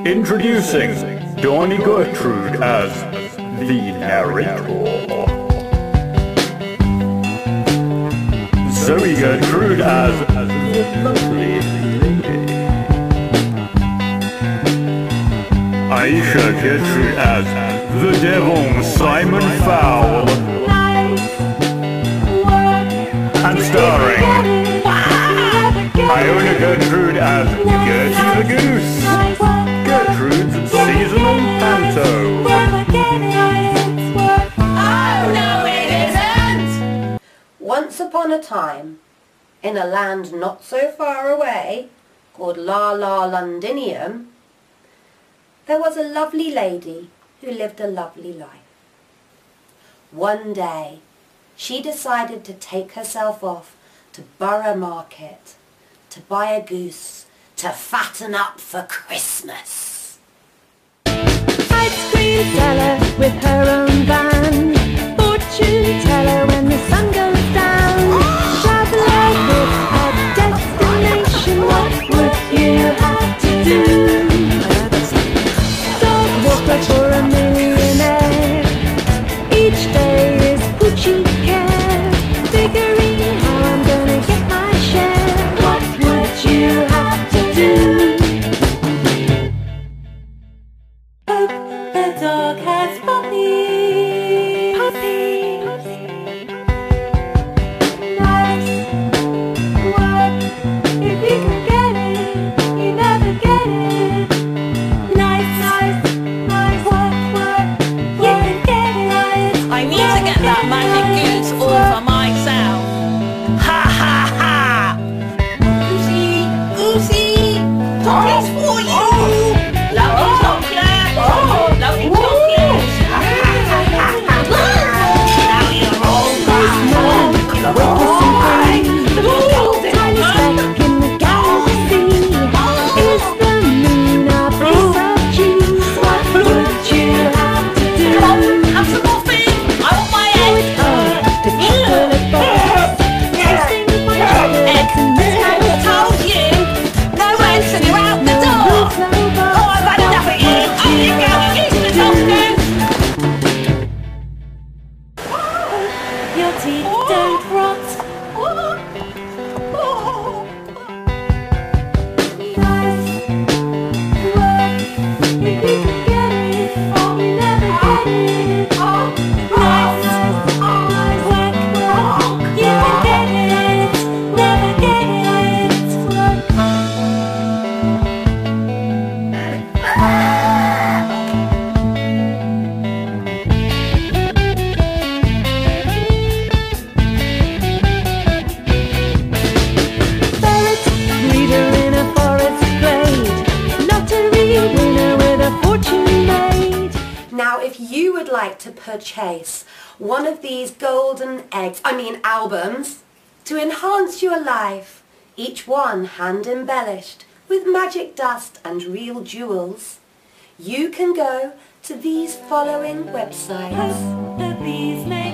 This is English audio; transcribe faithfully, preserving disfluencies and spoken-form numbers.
Introducing Donny Gertrude as the narrator. Zoe Gertrude as the lovely lady. Aisha Gertrude as the devil Simon Fowl. And starring Iona Gertrude as Gertie the Goose. Gertrude's seasonal panto. Oh no it isn't! Once upon a time, in a land not so far away, called La La Londinium, there was a lovely lady who lived a lovely life. One day, she decided to take herself off to Borough Market to buy a goose to fatten up for Christmas. Ice cream seller with her own van, fortune teller when the sun goes down, traveller with a destination, what would you have to do? Dog walker for a millionaire, each day is Gucci care, figuring how I'm gonna get my share, what would you have to do? Hope the dog has puppies. Puppies. Nice work. If you can get it, you never get it. Nice, nice, nice work, work. You can get it. I need to get that magic goose all for myself. Ha ha ha! Goosey, goosey, chocolates for you! Lovely chocolate! Lovely chocolate! Now you're all mine! The golden Tiny speck in the galaxy is the moon a piece of cheese. What would you have to do? Have some morphine! I want my egg! To chocolate bars, tasting my chocolates and Miss I told you! No eggs and you're out the door! Oh, I've had enough of you! Oh, you go! Use the chocolate! Your teeth don't rot. Nice work. If you can get it, you never get it. Nice, nice work, work. You can get it, never get Ferret breeder in a forest glade, lottery winner with a fortune made. Now, if you would like to purchase one of these golden eggs, I mean albums, to enhance your life, each one hand embellished with magic dust and real jewels, you can go to these following websites. The bees may